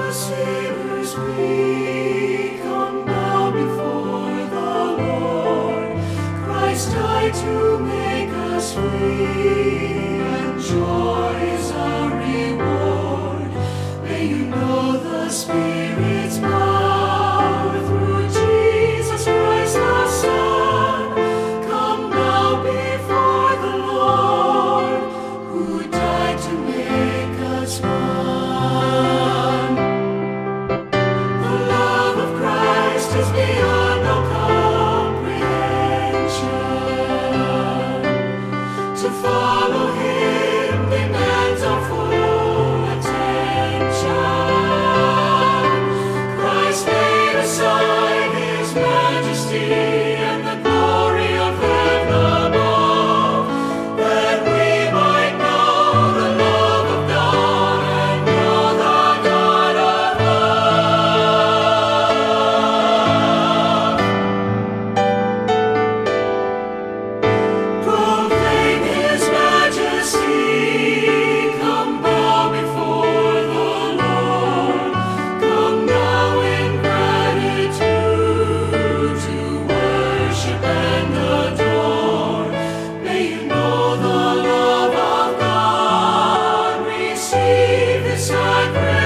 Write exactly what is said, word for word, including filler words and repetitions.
sinners we come bow before the Lord. Christ died to make us free, and joy's our reward. May you know the Spirit's power through Jesus Christ the Son. Come bow before the Lord, who died to make us one. Is beyond all comprehension. To follow Him demands our full attention. Christ laid aside His majesty and the glory of heaven above, that we might know the love of God and know the God of sacred.